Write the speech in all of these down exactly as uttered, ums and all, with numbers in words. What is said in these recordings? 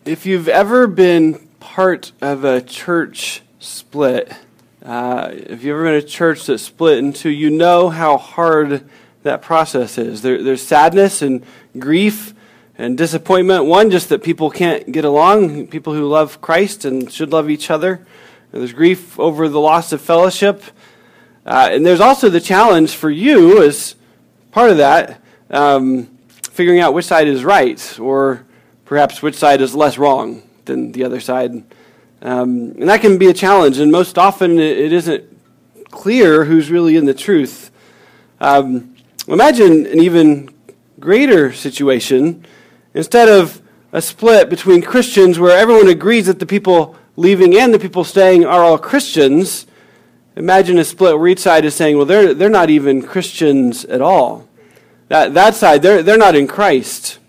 If you've ever been part of a church split, uh, if you've ever been a church that split into, you know how hard that process is. There, there's sadness and grief and disappointment. One, just that people can't get along, people who love Christ and should love each other. And there's grief over the loss of fellowship. Uh, and there's also the challenge for you as part of that, um, figuring out which side is right, or perhaps which side is less wrong than the other side. Um, and that can be a challenge, and most often it isn't clear who's really in the truth. Um, imagine an even greater situation. Instead of a split between Christians where everyone agrees that the people leaving and the people staying are all Christians, imagine a split where each side is saying, well, they're they're not even Christians at all. That that side, they're they're not in Christ.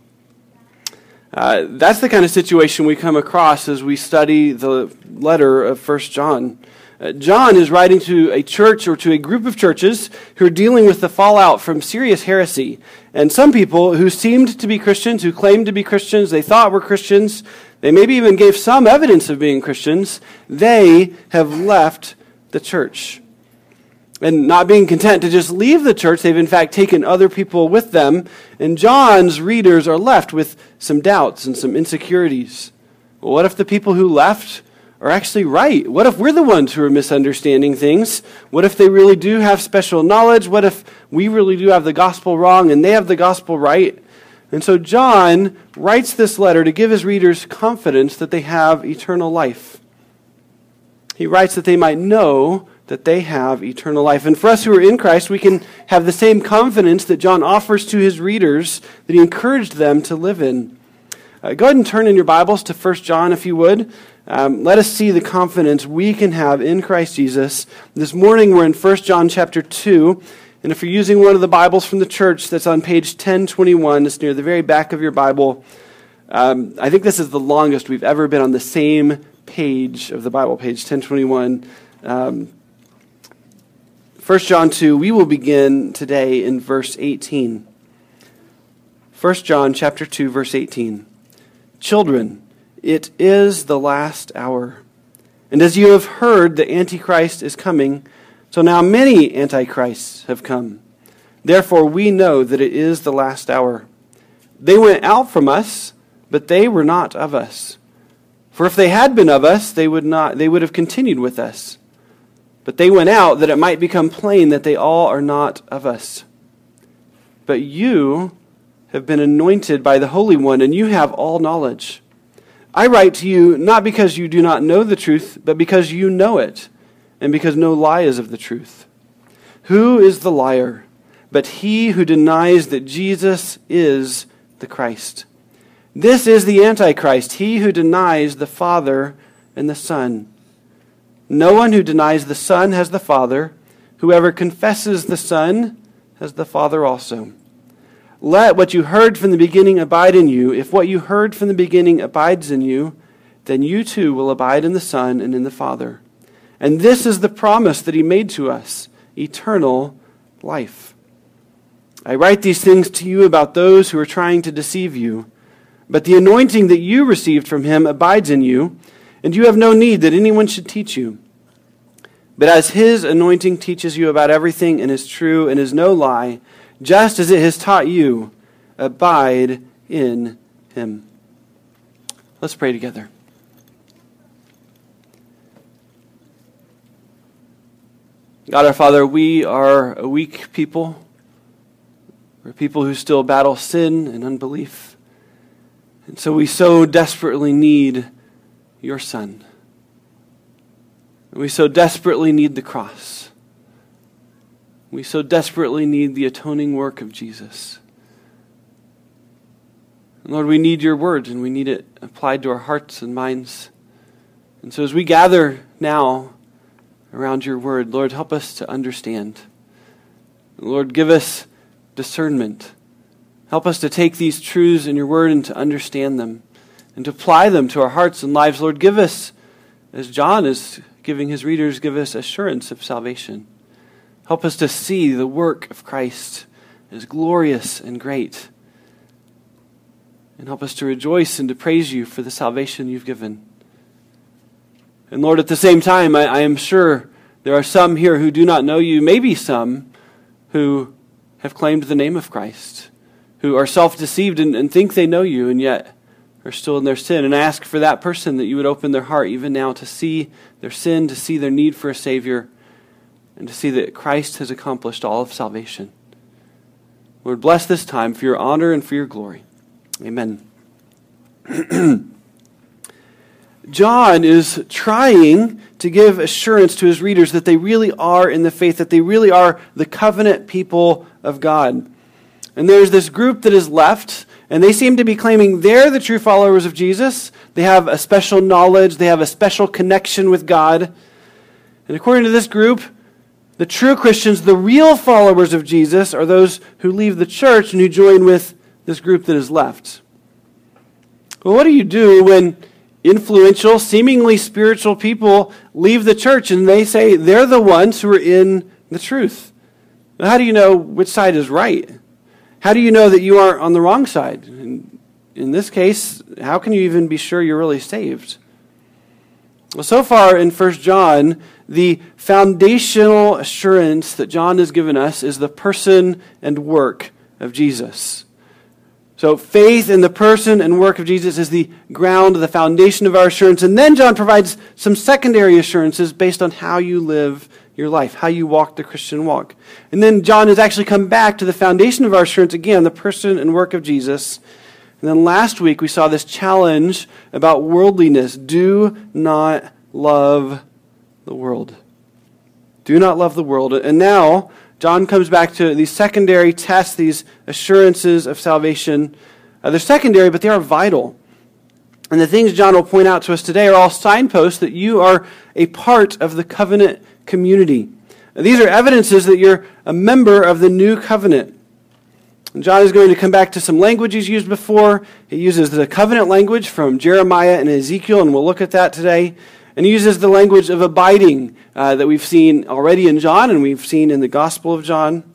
Uh, that's the kind of situation we come across as we study the letter of First John. Uh, John is writing to a church or to a group of churches who are dealing with the fallout from serious heresy. And some people who seemed to be Christians, who claimed to be Christians, they thought were Christians, they maybe even gave some evidence of being Christians, they have left the church. And not being content to just leave the church, they've in fact taken other people with them. And John's readers are left with some doubts and some insecurities. Well, what if the people who left are actually right? What if we're the ones who are misunderstanding things? What if they really do have special knowledge? What if we really do have the gospel wrong and they have the gospel right? And so John writes this letter to give his readers confidence that they have eternal life. He writes that they might know that they have eternal life. And for us who are in Christ, we can have the same confidence that John offers to his readers that he encouraged them to live in. Uh, go ahead and turn in your Bibles to First John if you would. Um, let us see the confidence we can have in Christ Jesus. This morning we're in First John chapter two. And if you're using one of the Bibles from the church that's on page ten twenty-one, it's near the very back of your Bible. Um, I think this is the longest we've ever been on the same page of the Bible, page ten twenty-one. Um, First John two, we will begin today in verse eighteen. First John chapter two, verse eighteen. Children, it is the last hour. And as you have heard, the Antichrist is coming, so now many Antichrists have come. Therefore we know that it is the last hour. They went out from us, but they were not of us. For if they had been of us, they would not they would have continued with us. But they went out that it might become plain that they all are not of us. But you have been anointed by the Holy One, and you have all knowledge. I write to you not because you do not know the truth, but because you know it, and because no lie is of the truth. Who is the liar but he who denies that Jesus is the Christ? This is the Antichrist, he who denies the Father and the Son. No one who denies the Son has the Father. Whoever confesses the Son has the Father also. Let what you heard from the beginning abide in you. If what you heard from the beginning abides in you, then you too will abide in the Son and in the Father. And this is the promise that he made to us, eternal life. I write these things to you about those who are trying to deceive you. But the anointing that you received from him abides in you, and you have no need that anyone should teach you. But as his anointing teaches you about everything and is true and is no lie, just as it has taught you, abide in him. Let's pray together. God our Father, we are a weak people. We're people who still battle sin and unbelief. And so we so desperately need your Son. We so desperately need the cross. We so desperately need the atoning work of Jesus. And Lord, we need your word, and we need it applied to our hearts and minds. And so as we gather now around your word, Lord, help us to understand. Lord, give us discernment. Help us to take these truths in your word and to understand them and to apply them to our hearts and lives. Lord, give us, as John is giving his readers, give us assurance of salvation. Help us to see the work of Christ as glorious and great. and help us to rejoice and to praise you for the salvation you've given. And Lord, at the same time, I, I am sure there are some here who do not know you, maybe some who have claimed the name of Christ, who are self-deceived and, and think they know you, and yet are still in their sin. And I ask for that person that you would open their heart even now to see their sin, to see their need for a Savior, and to see that Christ has accomplished all of salvation. Lord, bless this time for your honor and for your glory. Amen. John is trying to give assurance to his readers that they really are in the faith, that they really are the covenant people of God. And there's this group that is left, and they seem to be claiming they're the true followers of Jesus. They have a special knowledge, they have a special connection with God. And according to this group, the true Christians, the real followers of Jesus, are those who leave the church and who join with this group that is left. Well, what do you do when influential, seemingly spiritual people leave the church and they say they're the ones who are in the truth? Well, how do you know which side is right? How do you know that you aren't on the wrong side? In, in this case, how can you even be sure you're really saved? Well, so far in First John, the foundational assurance that John has given us is the person and work of Jesus. So faith in the person and work of Jesus is the ground, the foundation of our assurance. And then John provides some secondary assurances based on how you live your life, how you walk the Christian walk. And then John has actually come back to the foundation of our assurance again, the person and work of Jesus. And then last week we saw this challenge about worldliness. Do not love the world. Do not love the world. And now John comes back to these secondary tests, these assurances of salvation. Uh, they're secondary, but they are vital. And the things John will point out to us today are all signposts that you are a part of the covenant community. These are evidences that you're a member of the new covenant. And John is going to come back to some language he's used before. He uses the covenant language from Jeremiah and Ezekiel, and we'll look at that today. And he uses the language of abiding uh, that we've seen already in John and we've seen in the Gospel of John.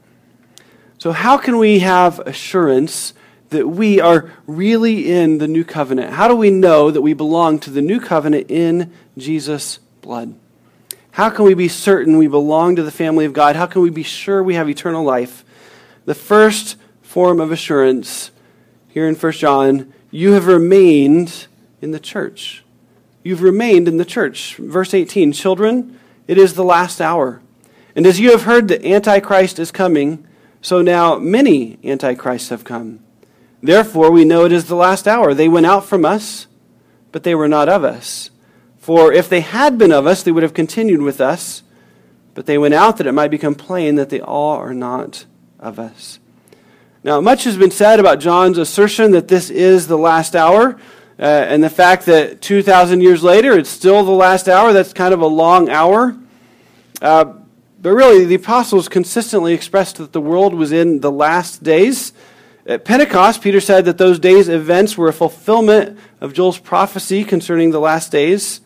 So how can we have assurance that we are really in the new covenant? How do we know that we belong to the new covenant in Jesus' blood? How can we be certain we belong to the family of God? How can we be sure we have eternal life? The first form of assurance here in First John, you have remained in the church. You've remained in the church. Verse eighteen, children, it is the last hour. And as you have heard that Antichrist is coming, so now many Antichrists have come. Therefore we know it is the last hour. They went out from us, but they were not of us. For if they had been of us, they would have continued with us. But they went out that it might become plain that they all are not of us. Now, much has been said about John's assertion that this is the last hour. Uh, and the fact that two thousand years later, it's still the last hour. That's kind of a long hour. Uh, but really, the apostles consistently expressed that the world was in the last days. At Pentecost, Peter said that those days' events were a fulfillment of Joel's prophecy concerning the last days.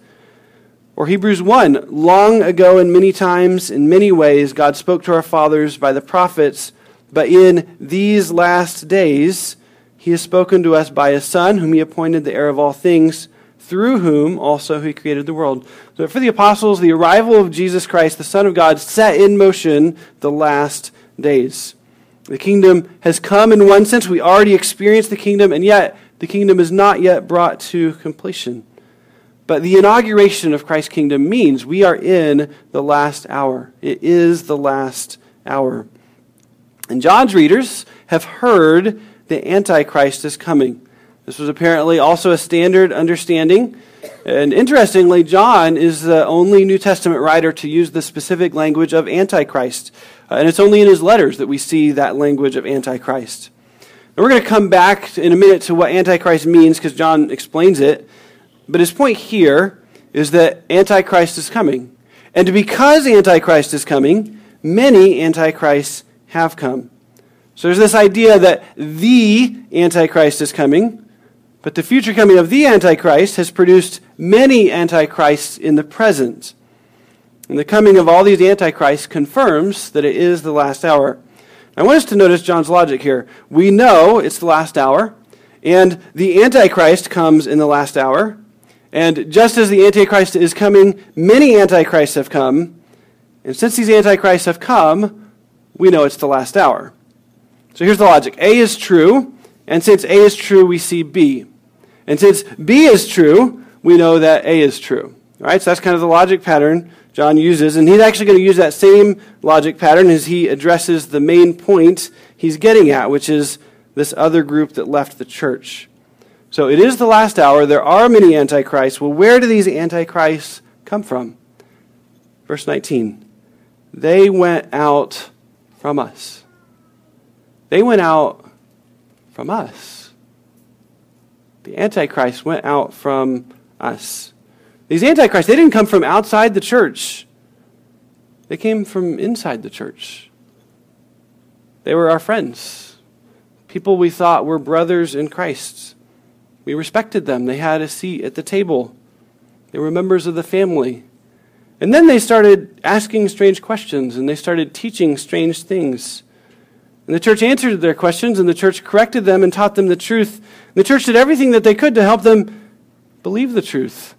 Or Hebrews one, long ago and many times, in many ways, God spoke to our fathers by the prophets, but in these last days, he has spoken to us by his Son, whom he appointed the heir of all things, through whom also he created the world. So for the apostles, the arrival of Jesus Christ, the Son of God, set in motion the last days. The kingdom has come in one sense. We already experienced the kingdom, and yet the kingdom is not yet brought to completion. But the inauguration of Christ's kingdom means we are in the last hour. It is the last hour. And John's readers have heard the Antichrist is coming. This was apparently also a standard understanding. And interestingly, John is the only New Testament writer to use the specific language of Antichrist. Uh, and it's only in his letters that we see that language of Antichrist. And we're going to come back in a minute to what Antichrist means because John explains it. But his point here is that Antichrist is coming. And because Antichrist is coming, many Antichrists have come. So there's this idea that the Antichrist is coming, but the future coming of the Antichrist has produced many Antichrists in the present. And the coming of all these Antichrists confirms that it is the last hour. I want us to notice John's logic here. We know it's the last hour. And the Antichrist comes in the last hour. And just as the Antichrist is coming, many Antichrists have come. And since these Antichrists have come, we know it's the last hour. So here's the logic. A is true, and since A is true, we see B. And since B is true, we know that A is true. All right, so that's kind of the logic pattern John uses, and he's actually going to use that same logic pattern as he addresses the main point he's getting at, which is this other group that left the church. So it is the last hour. There are many antichrists. Well, where do these antichrists come from? Verse nineteen. They went out from us. They went out from us. The Antichrist went out from us. These Antichrists, they didn't come from outside the church. They came from inside the church. They were our friends. People we thought were brothers in Christ. We respected them. They had a seat at the table. They were members of the family. And then they started asking strange questions, and they started teaching strange things. And the church answered their questions, and the church corrected them and taught them the truth. And the church did everything that they could to help them believe the truth.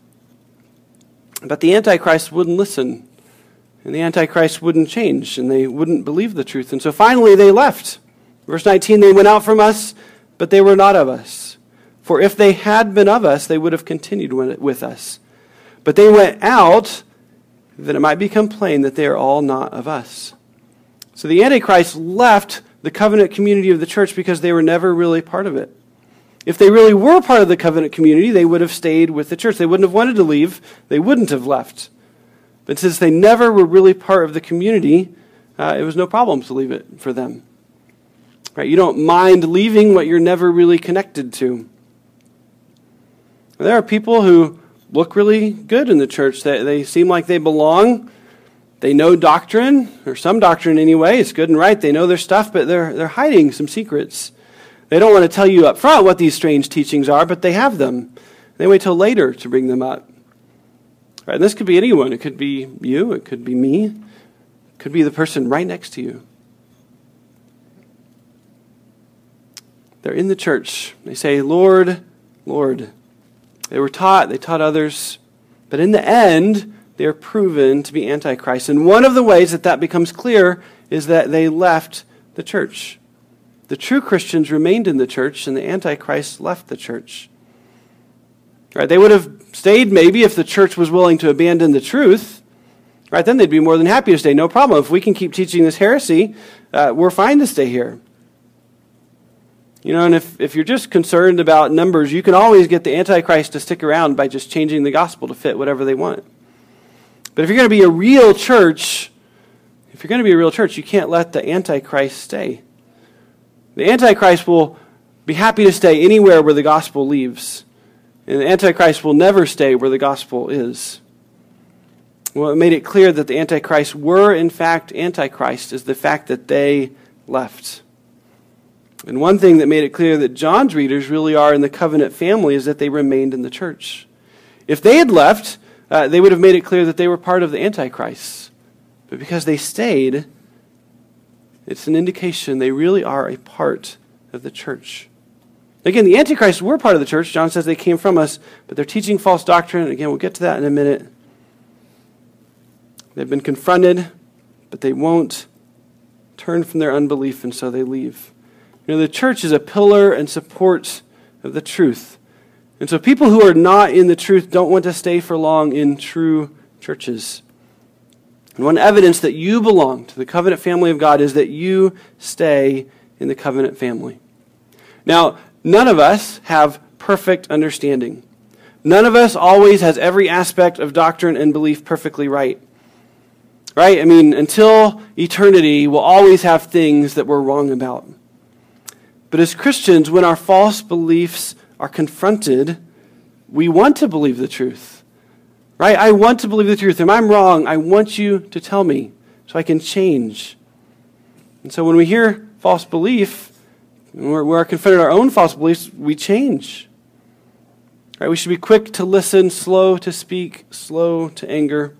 But the Antichrist wouldn't listen, and the Antichrist wouldn't change, and they wouldn't believe the truth. And so finally they left. Verse nineteen, they went out from us, but they were not of us. For if they had been of us, they would have continued with us. But they went out, that it might become plain that they are all not of us. So the Antichrist left the covenant community of the church because they were never really part of it. If they really were part of the covenant community, they would have stayed with the church. They wouldn't have wanted to leave. They wouldn't have left. But since they never were really part of the community, uh, it was no problem to leave it for them. Right? You don't mind leaving what you're never really connected to. There are people who look really good in the church. They, they seem like they belong. They know doctrine, or some doctrine anyway. It's good and right. They know their stuff, but they're they're hiding some secrets. They don't want to tell you up front what these strange teachings are, but they have them. They wait till later to bring them up. Right? And this could be anyone. It could be you. It could be me. It could be the person right next to you. They're in the church. They say, Lord, Lord. They were taught. They taught others. But in the end, they are proven to be antichrist. And one of the ways that that becomes clear is that they left the church. The true Christians remained in the church, and the Antichrist left the church. Right? They would have stayed maybe if the church was willing to abandon the truth. Right? Then they'd be more than happy to stay. No problem. If we can keep teaching this heresy, uh, we're fine to stay here. You know, and if, if you're just concerned about numbers, you can always get the Antichrist to stick around by just changing the gospel to fit whatever they want. But if you're going to be a real church, if you're going to be a real church, you can't let the Antichrist stay. The Antichrist will be happy to stay anywhere where the gospel leaves. And the Antichrist will never stay where the gospel is. What made it clear that the Antichrists were, in fact, Antichrist is the fact that they left. And one thing that made it clear that John's readers really are in the covenant family is that they remained in the church. If they had left, uh, they would have made it clear that they were part of the Antichrist. But because they stayed, it's an indication they really are a part of the church. Again, the Antichrists were part of the church. John says they came from us, but they're teaching false doctrine. Again, we'll get to that in a minute. They've been confronted, but they won't turn from their unbelief, and so they leave. You know, the church is a pillar and support of the truth. And so people who are not in the truth don't want to stay for long in true churches. And one evidence that you belong to the covenant family of God is that you stay in the covenant family. Now, none of us have perfect understanding. None of us always has every aspect of doctrine and belief perfectly right. Right? I mean, until eternity, we'll always have things that we're wrong about. But as Christians, when our false beliefs are confronted, we want to believe the truth. Right? I want to believe the truth. If I'm wrong, I want you to tell me so I can change. And so when we hear false belief, when we're, we're confronted our own false beliefs, we change. Right? We should be quick to listen, slow to speak, slow to anger.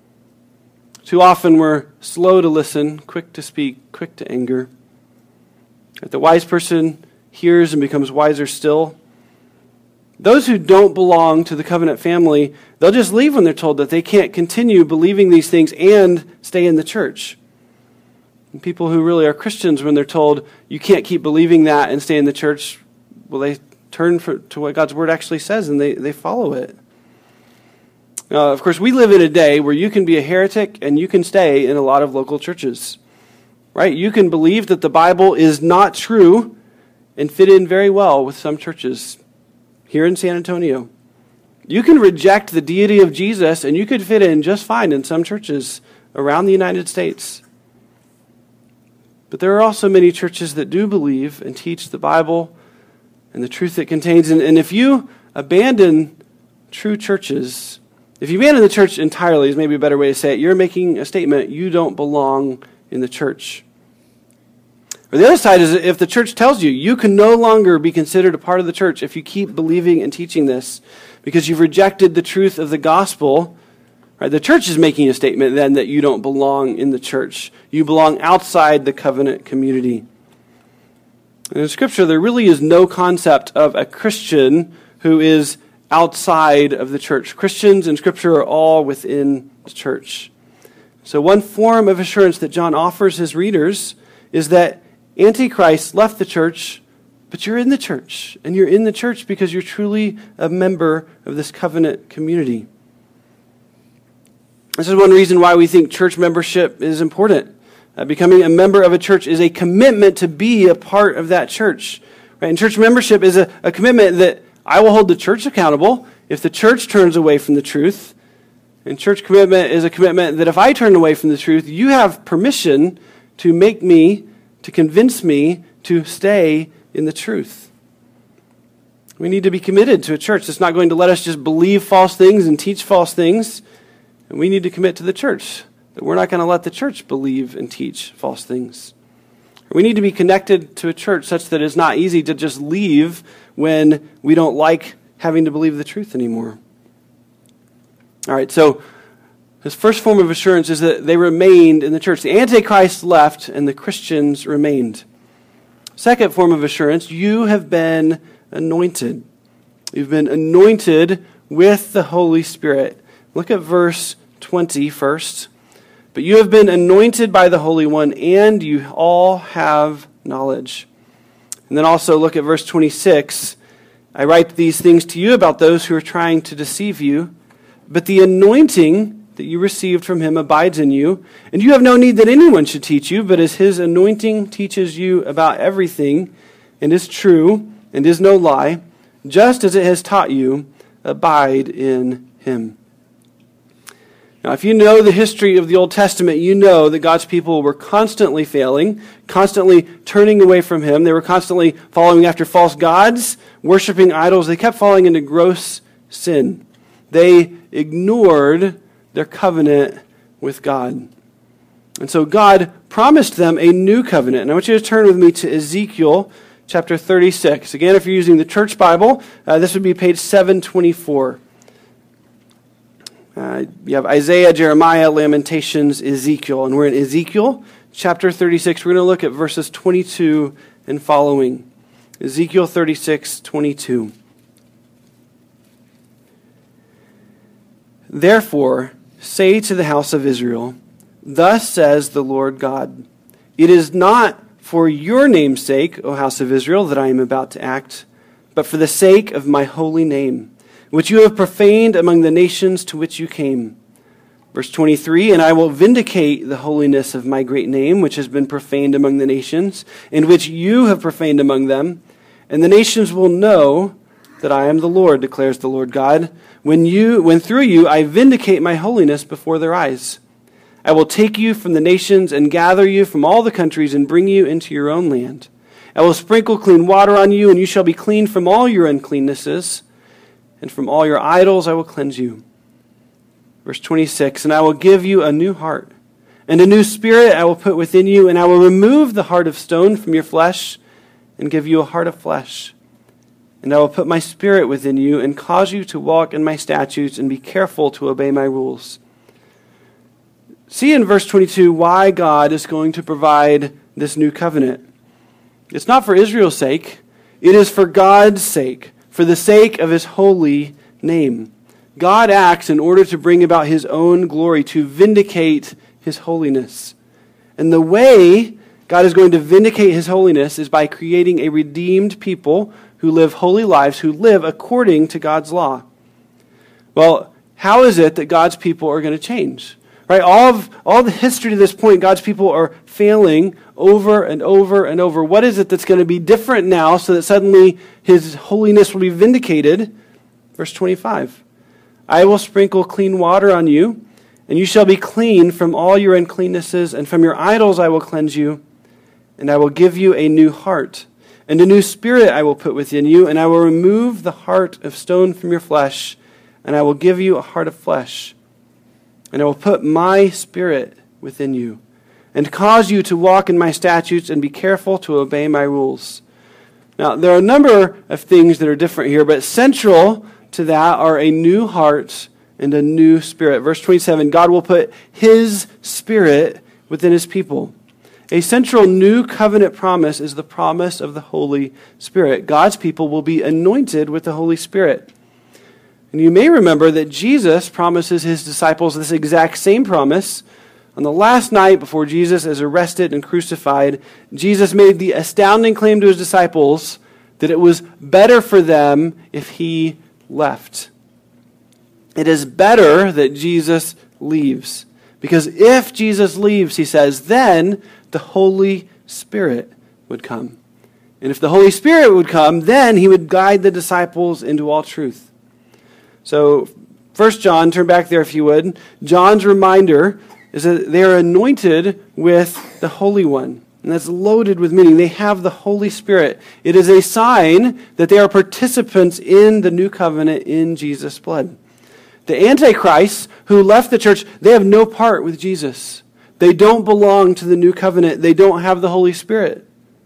Too often we're slow to listen, quick to speak, quick to anger. The wise person hears and becomes wiser still. Those who don't belong to the covenant family, they'll just leave when they're told that they can't continue believing these things and stay in the church. And people who really are Christians, when they're told you can't keep believing that and stay in the church, well, they turn for, to what God's word actually says and they, they follow it. Uh, of course, we live in a day where you can be a heretic and you can stay in a lot of local churches. Right? You can believe that the Bible is not true and fit in very well with some churches here in San Antonio. You can reject the deity of Jesus and you could fit in just fine in some churches around the United States. But there are also many churches that do believe and teach the Bible and the truth it contains. And, and if you abandon true churches, if you abandon the church entirely, is maybe a better way to say it, you're making a statement you don't belong in the church. Or the other side is if the church tells you you can no longer be considered a part of the church if you keep believing and teaching this because you've rejected the truth of the gospel, right? The church is making a statement then that you don't belong in the church. You belong outside the covenant community. And in Scripture, there really is no concept of a Christian who is outside of the church. Christians in Scripture are all within the church. So one form of assurance that John offers his readers is that Antichrist left the church, but you're in the church. And you're in the church because you're truly a member of this covenant community. This is one reason why we think church membership is important. Uh, becoming a member of a church is a commitment to be a part of that church. Right? And church membership is a, a commitment that I will hold the church accountable if the church turns away from the truth. And church commitment is a commitment that if I turn away from the truth, you have permission to make me, to convince me to stay in the truth. We need to be committed to a church that's not going to let us just believe false things and teach false things. And we need to commit to the church that we're not going to let the church believe and teach false things. We need to be connected to a church such that it's not easy to just leave when we don't like having to believe the truth anymore. All right, so his first form of assurance is that they remained in the church. The Antichrist left and the Christians remained. Second form of assurance, you have been anointed. You've been anointed with the Holy Spirit. Look at verse twenty first. But you have been anointed by the Holy One, and you all have knowledge. And then also look at verse twenty-six. I write these things to you about those who are trying to deceive you, but the anointing that you received from him abides in you, and you have no need that anyone should teach you, but as his anointing teaches you about everything, and is true, and is no lie, just as it has taught you, abide in him. Now, if you know the history of the Old Testament, you know that God's people were constantly failing, constantly turning away from him. They were constantly following after false gods, worshiping idols. They kept falling into gross sin. They ignored their covenant with God. And so God promised them a new covenant. And I want you to turn with me to Ezekiel chapter thirty-six. Again, if you're using the church Bible, uh, this would be page seven twenty-four. Uh, you have Isaiah, Jeremiah, Lamentations, Ezekiel. And we're in Ezekiel chapter thirty-six. We're going to look at verses twenty-two and following. Ezekiel thirty-six, twenty-two. Therefore, say to the house of Israel, thus says the Lord God, it is not for your name's sake, O house of Israel, that I am about to act, but for the sake of my holy name, which you have profaned among the nations to which you came. Verse twenty-three, and I will vindicate the holiness of my great name, which has been profaned among the nations, and which you have profaned among them, and the nations will know that I am the Lord, declares the Lord God, when you, when through you I vindicate my holiness before their eyes. I will take you from the nations and gather you from all the countries and bring you into your own land. I will sprinkle clean water on you, and you shall be clean from all your uncleannesses, and from all your idols I will cleanse you. Verse twenty-six, and I will give you a new heart, and a new spirit I will put within you, and I will remove the heart of stone from your flesh, and give you a heart of flesh. And I will put my spirit within you, and cause you to walk in my statutes, and be careful to obey my rules. See in verse twenty-two why God is going to provide this new covenant. It's not for Israel's sake. It is for God's sake, for the sake of his holy name. God acts in order to bring about his own glory, to vindicate his holiness. And the way God is going to vindicate his holiness is by creating a redeemed people who live holy lives, who live according to God's law. Well, how is it that God's people are going to change? Right? All of all the history to this point, God's people are failing over and over and over. What is it that's going to be different now so that suddenly his holiness will be vindicated? Verse twenty-five. I will sprinkle clean water on you, and you shall be clean from all your uncleannesses, and from your idols I will cleanse you, and I will give you a new heart. And a new spirit I will put within you, and I will remove the heart of stone from your flesh, and I will give you a heart of flesh. And I will put my spirit within you, and cause you to walk in my statutes and be careful to obey my rules. Now, there are a number of things that are different here, but central to that are a new heart and a new spirit. Verse twenty-seven, God will put his spirit within his people. A central new covenant promise is the promise of the Holy Spirit. God's people will be anointed with the Holy Spirit. And you may remember that Jesus promises his disciples this exact same promise. On the last night before Jesus is arrested and crucified, Jesus made the astounding claim to his disciples that it was better for them if he left. It is better that Jesus leaves. Because if Jesus leaves, he says, then the Holy Spirit would come. And if the Holy Spirit would come, then he would guide the disciples into all truth. So, First John, turn back there if you would. John's reminder is that they are anointed with the Holy One. And that's loaded with meaning. They have the Holy Spirit. It is a sign that they are participants in the new covenant in Jesus' blood. The Antichrists who left the church, they have no part with Jesus. They don't belong to the new covenant. They don't have the Holy Spirit.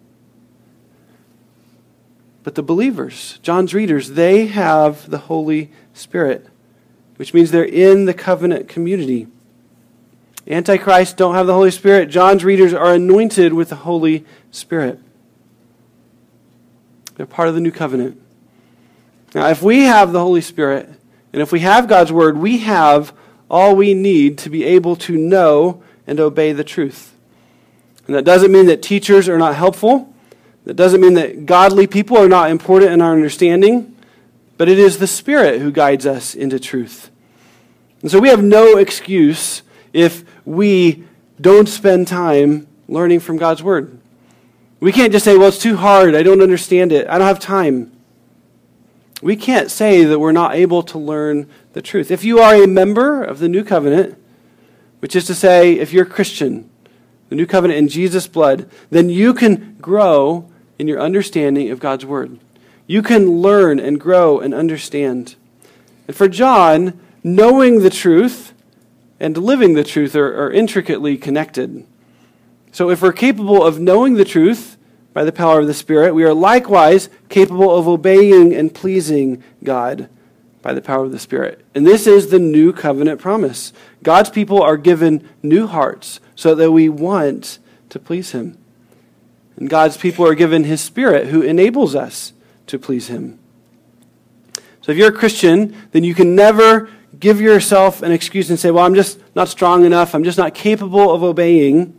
But the believers, John's readers, they have the Holy Spirit, which means they're in the covenant community. Antichrists don't have the Holy Spirit. John's readers are anointed with the Holy Spirit. They're part of the new covenant. Now, if we have the Holy Spirit, and if we have God's Word, we have all we need to be able to know and obey the truth. And that doesn't mean that teachers are not helpful. That doesn't mean that godly people are not important in our understanding. But it is the Spirit who guides us into truth. And so we have no excuse if we don't spend time learning from God's Word. We can't just say, well, it's too hard. I don't understand it. I don't have time. We can't say that we're not able to learn the truth. If you are a member of the New Covenant, which is to say, if you're a Christian, the New Covenant in Jesus' blood, then you can grow in your understanding of God's Word. You can learn and grow and understand. And for John, knowing the truth and living the truth are, are intricately connected. So if we're capable of knowing the truth by the power of the Spirit, we are likewise capable of obeying and pleasing God by the power of the Spirit. And this is the new covenant promise. God's people are given new hearts so that we want to please him. And God's people are given his Spirit who enables us to please him. So if you're a Christian, then you can never give yourself an excuse and say, well, I'm just not strong enough. I'm just not capable of obeying.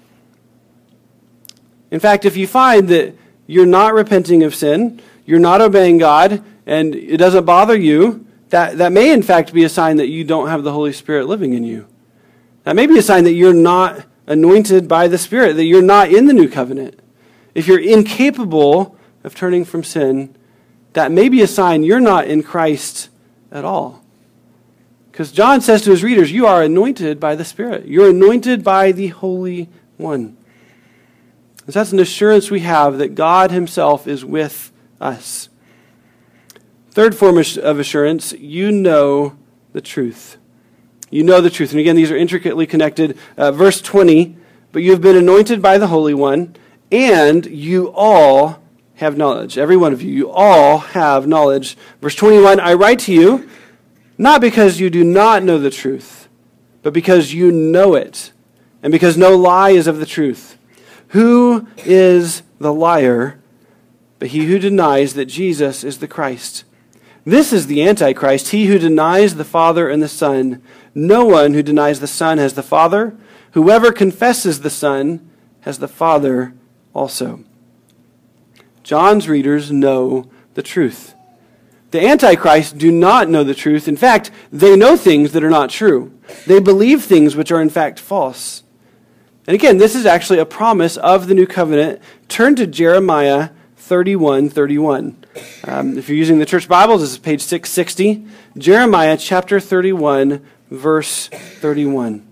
In fact, if you find that you're not repenting of sin, you're not obeying God, and it doesn't bother you, that, that may in fact be a sign that you don't have the Holy Spirit living in you. That may be a sign that you're not anointed by the Spirit, that you're not in the new covenant. If you're incapable of turning from sin, that may be a sign you're not in Christ at all. Because John says to his readers, you are anointed by the Spirit. You're anointed by the Holy One. And so that's an assurance we have that God himself is with us. Third form of assurance, you know the truth. You know the truth. And again, these are intricately connected. Uh, verse twenty, but you have been anointed by the Holy One, and you all have knowledge. Every one of you, you all have knowledge. Verse twenty-one, I write to you, not because you do not know the truth, but because you know it, and because no lie is of the truth. Who is the liar but he who denies that Jesus is the Christ. This is the Antichrist, he who denies the Father and the Son. No one who denies the Son has the Father. Whoever confesses the Son has the Father also. John's readers know the truth. The Antichrist do not know the truth. In fact, they know things that are not true. They believe things which are in fact false. And again, this is actually a promise of the new covenant. Turn to Jeremiah thirty-one thirty-one. Um, if you're using the church Bibles, this is page six sixty. Jeremiah chapter thirty-one, verse thirty-one.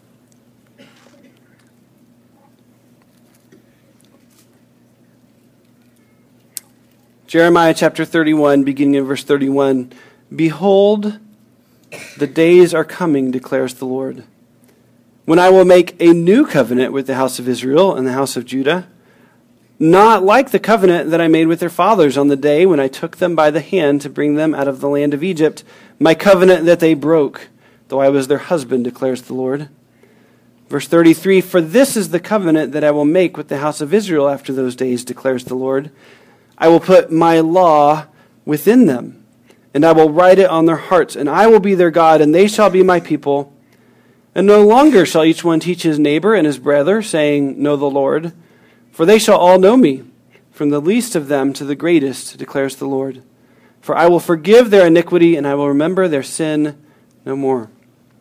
Jeremiah chapter thirty-one, beginning in verse thirty-one. Behold, the days are coming, declares the Lord, when I will make a new covenant with the house of Israel and the house of Judah, not like the covenant that I made with their fathers on the day when I took them by the hand to bring them out of the land of Egypt, my covenant that they broke, though I was their husband, declares the Lord. Verse thirty-three, for this is the covenant that I will make with the house of Israel after those days, declares the Lord. I will put my law within them, and I will write it on their hearts, and I will be their God, and they shall be my people. And no longer shall each one teach his neighbor and his brother, saying, Know the Lord. For they shall all know me, from the least of them to the greatest, declares the Lord. For I will forgive their iniquity, and I will remember their sin no more.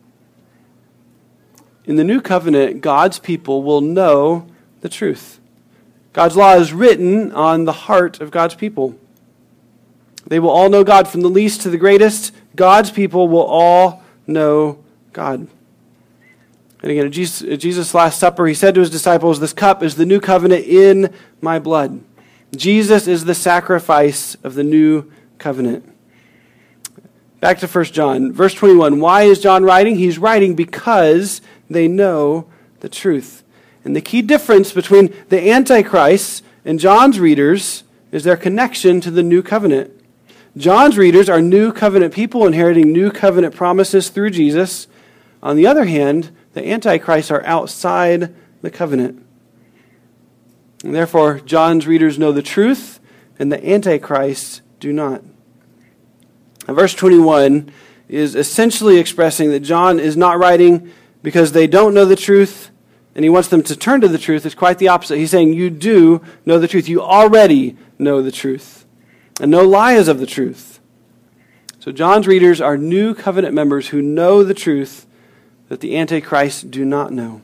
In the new covenant, God's people will know the truth. God's law is written on the heart of God's people. They will all know God from the least to the greatest. God's people will all know God. And again, at Jesus' Last Supper, he said to his disciples, this cup is the new covenant in my blood. Jesus is the sacrifice of the new covenant. Back to First John, verse twenty-one. Why is John writing? He's writing because they know the truth. And the key difference between the Antichrist and John's readers is their connection to the new covenant. John's readers are new covenant people inheriting new covenant promises through Jesus. On the other hand, the Antichrists are outside the covenant. And therefore, John's readers know the truth, and the Antichrists do not. Now, verse twenty-one is essentially expressing that John is not writing because they don't know the truth, and he wants them to turn to the truth. It's quite the opposite. He's saying, you do know the truth. You already know the truth. And no lie is of the truth. So John's readers are new covenant members who know the truth that the Antichrists do not know.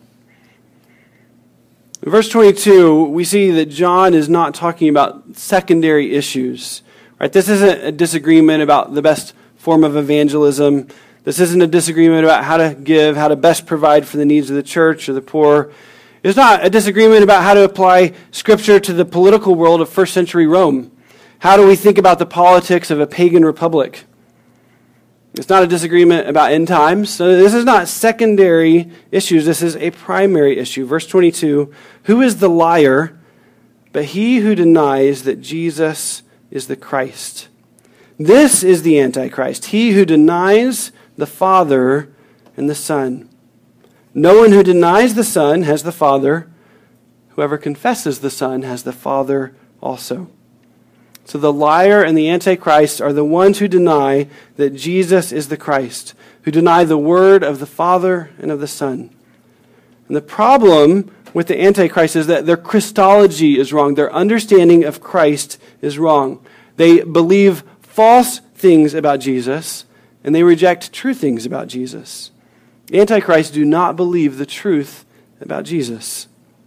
In verse twenty-two, we see that John is not talking about secondary issues. Right? This isn't a disagreement about the best form of evangelism. This isn't a disagreement about how to give, how to best provide for the needs of the church or the poor. It's not a disagreement about how to apply Scripture to the political world of first century Rome. How do we think about the politics of a pagan republic? It's not a disagreement about end times. So this is not secondary issues. This is a primary issue. Verse twenty-two, who is the liar but he who denies that Jesus is the Christ? This is the Antichrist, he who denies the Father and the Son. No one who denies the Son has the Father. Whoever confesses the Son has the Father also. So the liar and the Antichrist are the ones who deny that Jesus is the Christ, who deny the word of the Father and of the Son. And the problem with the Antichrist is that their Christology is wrong. Their understanding of Christ is wrong. They believe false things about Jesus, and they reject true things about Jesus. Antichrists do not believe the truth about Jesus.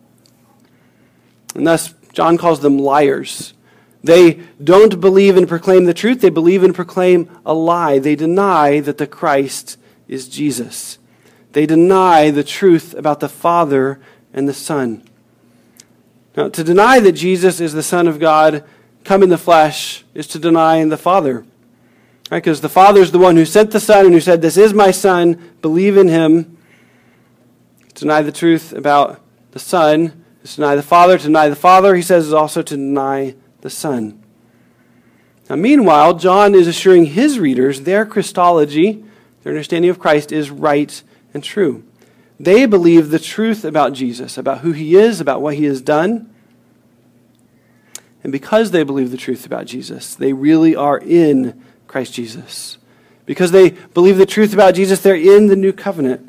And thus, John calls them liars. They don't believe and proclaim the truth. They believe and proclaim a lie. They deny that the Christ is Jesus. They deny the truth about the Father and the Son. Now, to deny that Jesus is the Son of God, come in the flesh, is to deny the Father. Right? Because the Father is the one who sent the Son and who said, this is my Son, believe in him. To deny the truth about the Son is to deny the Father. To deny the Father, he says, is also to deny the Son. Now, meanwhile, John is assuring his readers their Christology, their understanding of Christ, is right and true. They believe the truth about Jesus, about who he is, about what he has done. And because they believe the truth about Jesus, they really are in Christ Jesus. Because they believe the truth about Jesus, they're in the new covenant.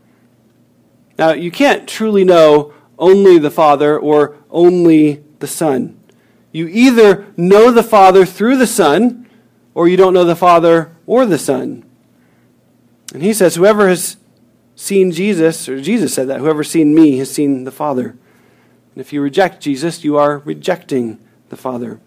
Now, you can't truly know only the Father or only the Son. You either know the Father through the Son, or you don't know the Father or the Son. And he says, whoever has seen Jesus, or Jesus said that, whoever has seen me has seen the Father. And if you reject Jesus, you are rejecting the Father.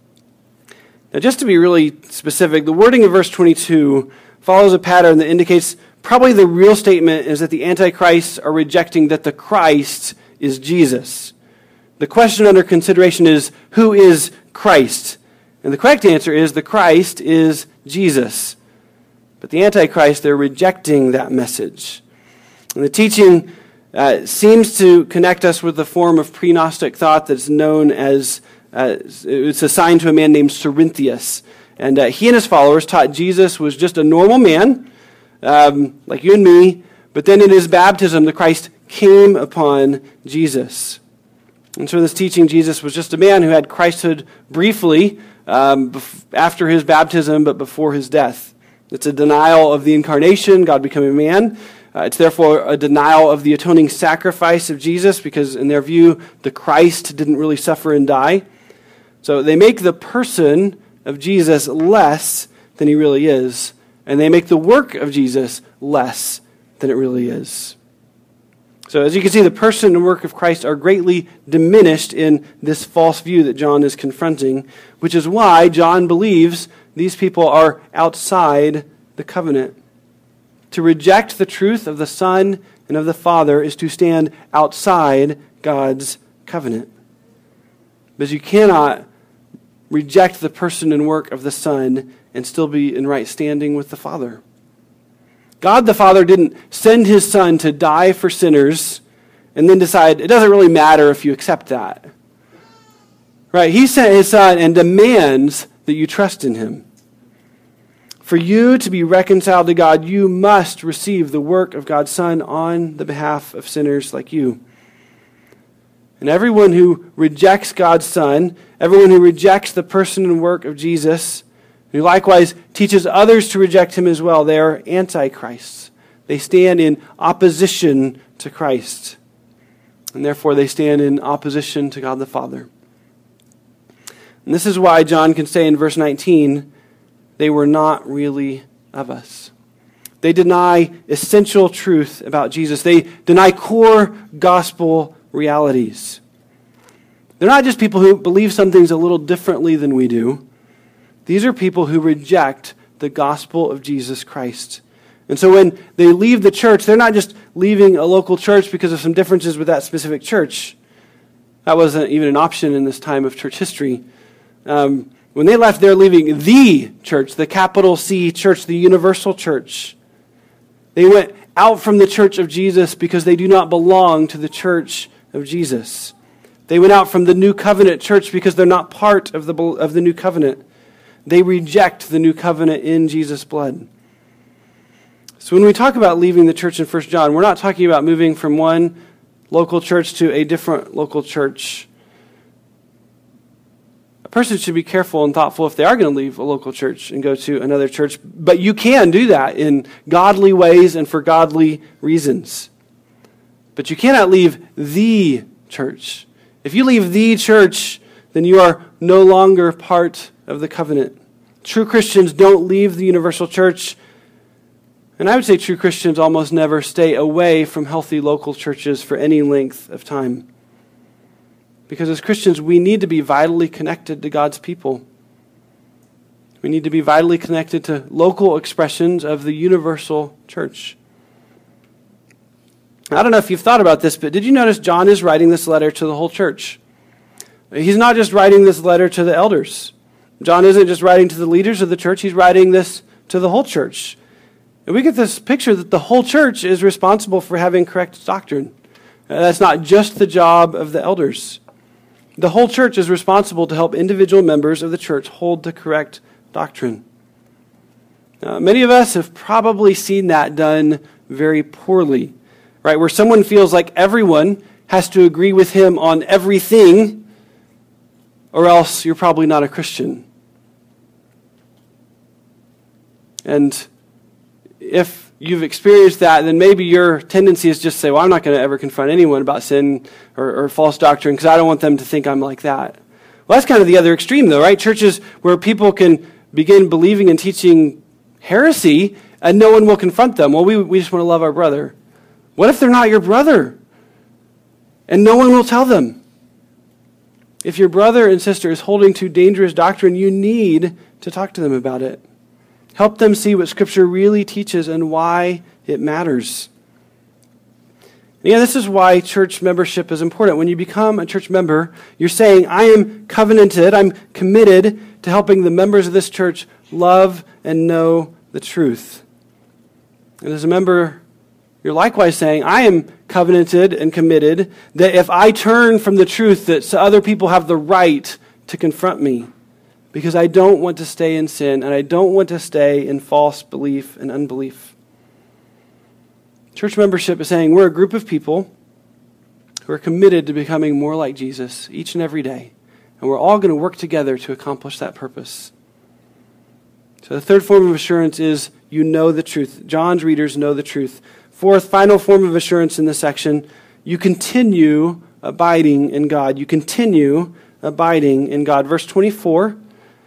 Now, just to be really specific, the wording of verse twenty-two follows a pattern that indicates probably the real statement is that the Antichrists are rejecting that the Christ is Jesus. The question under consideration is, who is Christ? And the correct answer is, the Christ is Jesus. But the Antichrist, they're rejecting that message. And the teaching uh, seems to connect us with the form of pre-Gnostic thought that's known as Uh, it's assigned to a man named Cerinthius. And uh, he and his followers taught Jesus was just a normal man, um, like you and me, but then in his baptism, the Christ came upon Jesus. And so this teaching, Jesus was just a man who had Christhood briefly um, bef- after his baptism, but before his death. It's a denial of the incarnation, God becoming a man. Uh, it's therefore a denial of the atoning sacrifice of Jesus, because in their view, the Christ didn't really suffer and die. So they make the person of Jesus less than he really is, and they make the work of Jesus less than it really is. So as you can see, the person and work of Christ are greatly diminished in this false view that John is confronting, which is why John believes these people are outside the covenant. To reject the truth of the Son and of the Father is to stand outside God's covenant. Because you cannot reject the person and work of the Son and still be in right standing with the Father. God the Father didn't send his Son to die for sinners and then decide it doesn't really matter if you accept that. Right? He sent his Son and demands that you trust in him. For you to be reconciled to God, you must receive the work of God's Son on the behalf of sinners like you. And everyone who rejects God's Son, everyone who rejects the person and work of Jesus, who likewise teaches others to reject him as well, they are antichrists. They stand in opposition to Christ. And therefore they stand in opposition to God the Father. And this is why John can say in verse nineteen, they were not really of us. They deny essential truth about Jesus. They deny core gospel realities. They're not just people who believe some things a little differently than we do. These are people who reject the gospel of Jesus Christ. And so when they leave the church, they're not just leaving a local church because of some differences with that specific church. That wasn't even an option in this time of church history. Um, when they left, they're leaving the church, the capital C church, the universal church. They went out from the church of Jesus because they do not belong to the church of Jesus. They went out from the new covenant church because they're not part of the, of the new covenant. They reject the new covenant in Jesus' blood. So when we talk about leaving the church in First John, we're not talking about moving from one local church to a different local church. A person should be careful and thoughtful if they are going to leave a local church and go to another church. But you can do that in godly ways and for godly reasons. But you cannot leave the church. If you leave the church, then you are no longer part of the covenant. True Christians don't leave the universal church. And I would say true Christians almost never stay away from healthy local churches for any length of time. Because as Christians, we need to be vitally connected to God's people. We need to be vitally connected to local expressions of the universal church. I don't know if you've thought about this, but did you notice John is writing this letter to the whole church? He's not just writing this letter to the elders. John isn't just writing to the leaders of the church, he's writing this to the whole church. And we get this picture that the whole church is responsible for having correct doctrine. That's not just the job of the elders. The whole church is responsible to help individual members of the church hold to correct doctrine. Now, many of us have probably seen that done very poorly, right? Where someone feels like everyone has to agree with him on everything, or else you're probably not a Christian. And if you've experienced that, then maybe your tendency is just to say, well, I'm not going to ever confront anyone about sin or, or false doctrine because I don't want them to think I'm like that. Well, that's kind of the other extreme, though, right? Churches where people can begin believing and teaching heresy and no one will confront them. Well, we, we just want to love our brother. What if they're not your brother? And no one will tell them. If your brother and sister is holding to dangerous doctrine, you need to talk to them about it. Help them see what Scripture really teaches and why it matters. Yeah, this is why church membership is important. When you become a church member, you're saying, I am covenanted, I'm committed to helping the members of this church love and know the truth. And as a member, you're likewise saying, I am covenanted and committed that if I turn from the truth, that other people have the right to confront me. Because I don't want to stay in sin, and I don't want to stay in false belief and unbelief. Church membership is saying we're a group of people who are committed to becoming more like Jesus each and every day. And we're all going to work together to accomplish that purpose. So the third form of assurance is you know the truth. John's readers know the truth. Fourth, final form of assurance in this section, you continue abiding in God. You continue abiding in God. Verse twenty-four,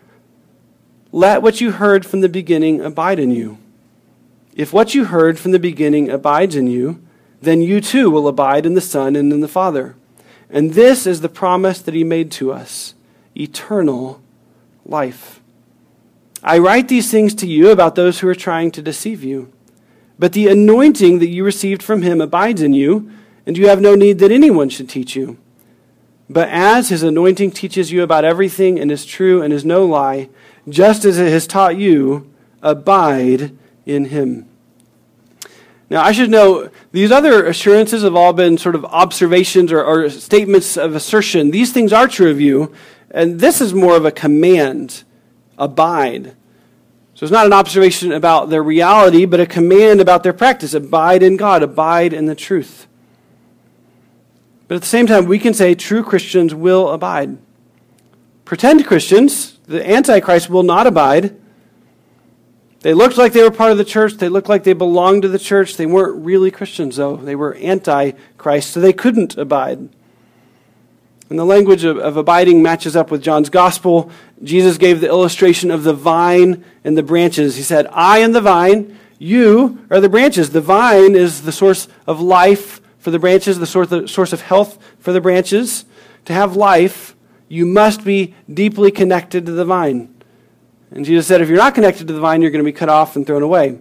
let what you heard from the beginning abide in you. If what you heard from the beginning abides in you, then you too will abide in the Son and in the Father. And this is the promise that he made to us, eternal life. I write these things to you about those who are trying to deceive you. But the anointing that you received from him abides in you, and you have no need that anyone should teach you. But as his anointing teaches you about everything and is true and is no lie, just as it has taught you, abide in him. Now, I should know, these other assurances have all been sort of observations or, or statements of assertion. These things are true of you, and this is more of a command, abide. So it's not an observation about their reality, but a command about their practice. Abide in God, abide in the truth. But at the same time, we can say true Christians will abide. Pretend Christians, the Antichrist, will not abide. They looked like they were part of the church. They looked like they belonged to the church. They weren't really Christians, though. They were Antichrist, so they couldn't abide. And the language of, of abiding matches up with John's gospel. Jesus gave the illustration of the vine and the branches. He said, I am the vine, you are the branches. The vine is the source of life for the branches, the source of health for the branches. To have life, you must be deeply connected to the vine. And Jesus said, if you're not connected to the vine, you're going to be cut off and thrown away.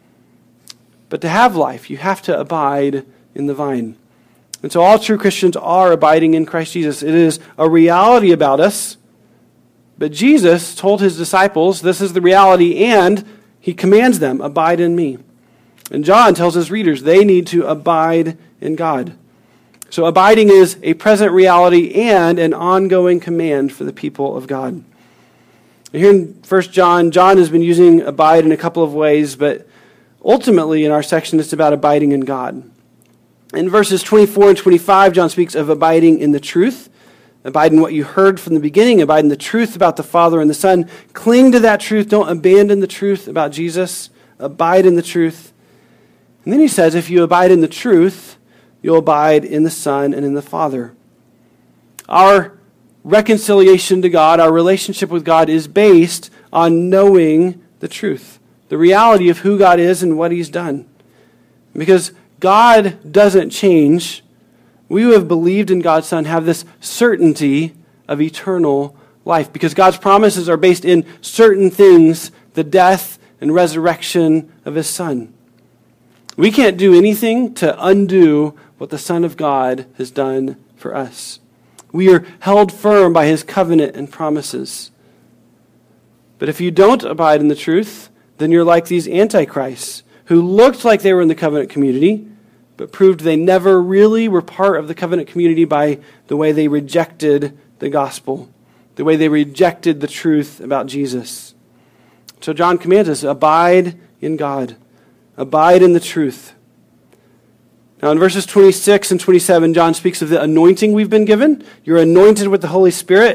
But to have life, you have to abide in the vine. And so all true Christians are abiding in Christ Jesus. It is a reality about us. But Jesus told his disciples, this is the reality, and he commands them, abide in me. And John tells his readers they need to abide in God. So abiding is a present reality and an ongoing command for the people of God. And here in First John, John has been using abide in a couple of ways, but ultimately in our section it's about abiding in God. In verses twenty-four and twenty-five, John speaks of abiding in the truth. Abide in what you heard from the beginning. Abide in the truth about the Father and the Son. Cling to that truth. Don't abandon the truth about Jesus. Abide in the truth. And then he says, if you abide in the truth, you'll abide in the Son and in the Father. Our reconciliation to God, our relationship with God is based on knowing the truth, the reality of who God is and what he's done. Because God doesn't change. We who have believed in God's Son have this certainty of eternal life because God's promises are based in certain things, the death and resurrection of his Son. We can't do anything to undo what the Son of God has done for us. We are held firm by his covenant and promises. But if you don't abide in the truth, then you're like these antichrists who looked like they were in the covenant community, but proved they never really were part of the covenant community by the way they rejected the gospel, the way they rejected the truth about Jesus. So John commands us, abide in God. Abide in the truth. Now in verses twenty-six and twenty-seven, John speaks of the anointing we've been given. You're anointed with the Holy Spirit.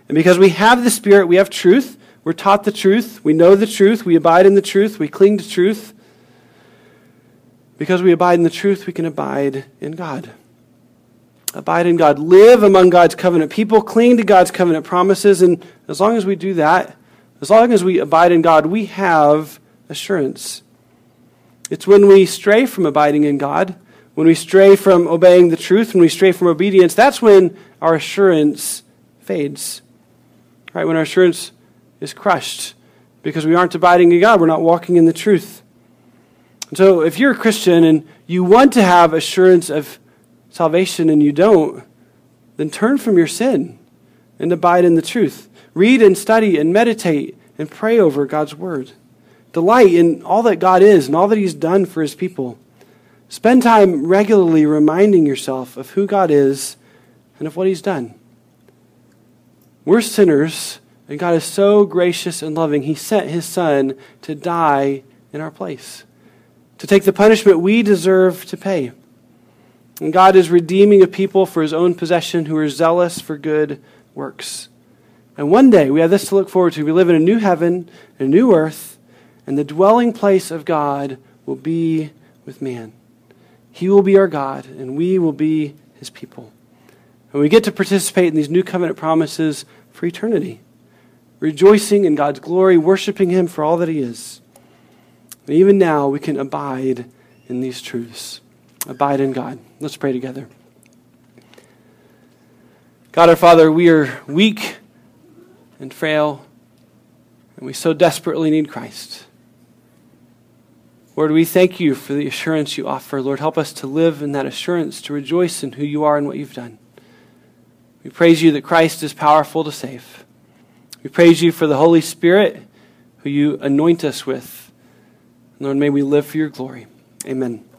And because we have the Spirit, we have truth. We're taught the truth. We know the truth. We abide in the truth. We cling to truth. Because we abide in the truth, we can abide in God. Abide in God. Live among God's covenant people. Cling to God's covenant promises. And as long as we do that, as long as we abide in God, we have assurance. It's when we stray from abiding in God, when we stray from obeying the truth, when we stray from obedience, that's when our assurance fades. Right? When our assurance is crushed because we aren't abiding in God. We're not walking in the truth. And so if you're a Christian and you want to have assurance of salvation and you don't, then turn from your sin and abide in the truth. Read and study and meditate and pray over God's word. Delight in all that God is and all that he's done for his people. Spend time regularly reminding yourself of who God is and of what he's done. We're sinners, and God is so gracious and loving. He sent his Son to die in our place, to take the punishment we deserve to pay. And God is redeeming a people for his own possession who are zealous for good works. And one day, we have this to look forward to. We live in a new heaven, a new earth, and the dwelling place of God will be with man. He will be our God, and we will be his people. And we get to participate in these new covenant promises for eternity, rejoicing in God's glory, worshiping him for all that he is. And even now, we can abide in these truths. Abide in God. Let's pray together. God our Father, we are weak and frail, and we so desperately need Christ. Lord, we thank you for the assurance you offer. Lord, help us to live in that assurance, to rejoice in who you are and what you've done. We praise you that Christ is powerful to save. We praise you for the Holy Spirit who you anoint us with. Lord, may we live for your glory. Amen.